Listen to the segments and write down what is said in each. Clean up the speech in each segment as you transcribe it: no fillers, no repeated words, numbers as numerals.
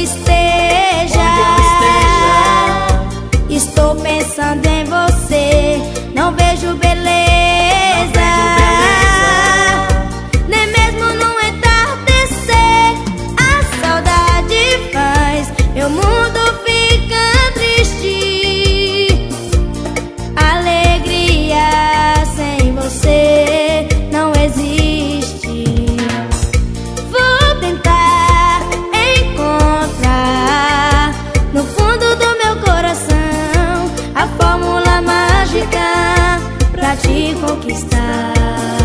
esteja, estou pensando em você. Não vejo beleza, nem mesmo no entardecer. A saudade faz meu mundo ficar triste. Alegria sem você não existe. Vou tentar encontrar no fundo do meu coração a fórmula mágica pra te conquistar.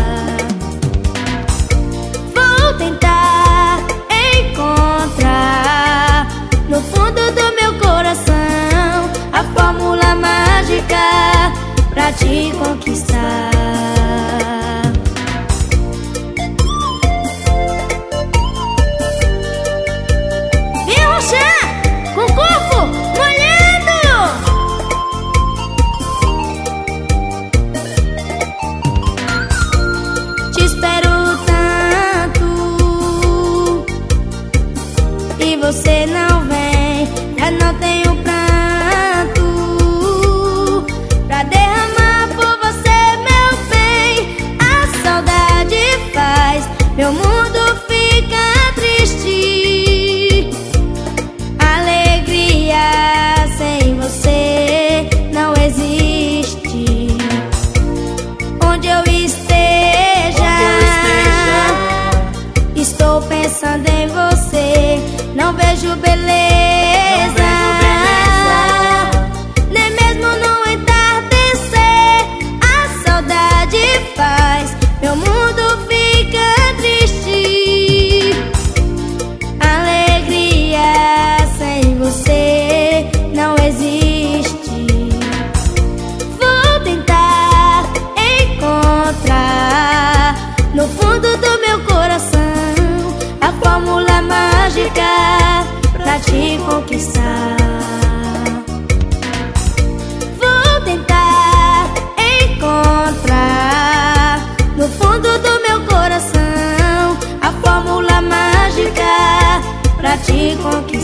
Vou tentar encontrar no fundo do meu coração a fórmula mágica pra te conquistar. Vem roxar com o corpo molhado. Te espero tanto e você não vem. Já não tenho pranto pra derramar por você, meu bem. A saudade faz meu mundo ficar triste. Alegria sem você não existe. Onde eu esteja, estou pensando em você. Não vejo beleza, nem mesmo no entardecer. A saudade faz meu mundo ficar triste. Alegria sem você não existe. Vou tentar encontrar no fundo do meu coração a fórmula mágica pra te conquistar. Vou tentar encontrar no fundo do meu coração a fórmula mágica pra te conquistar.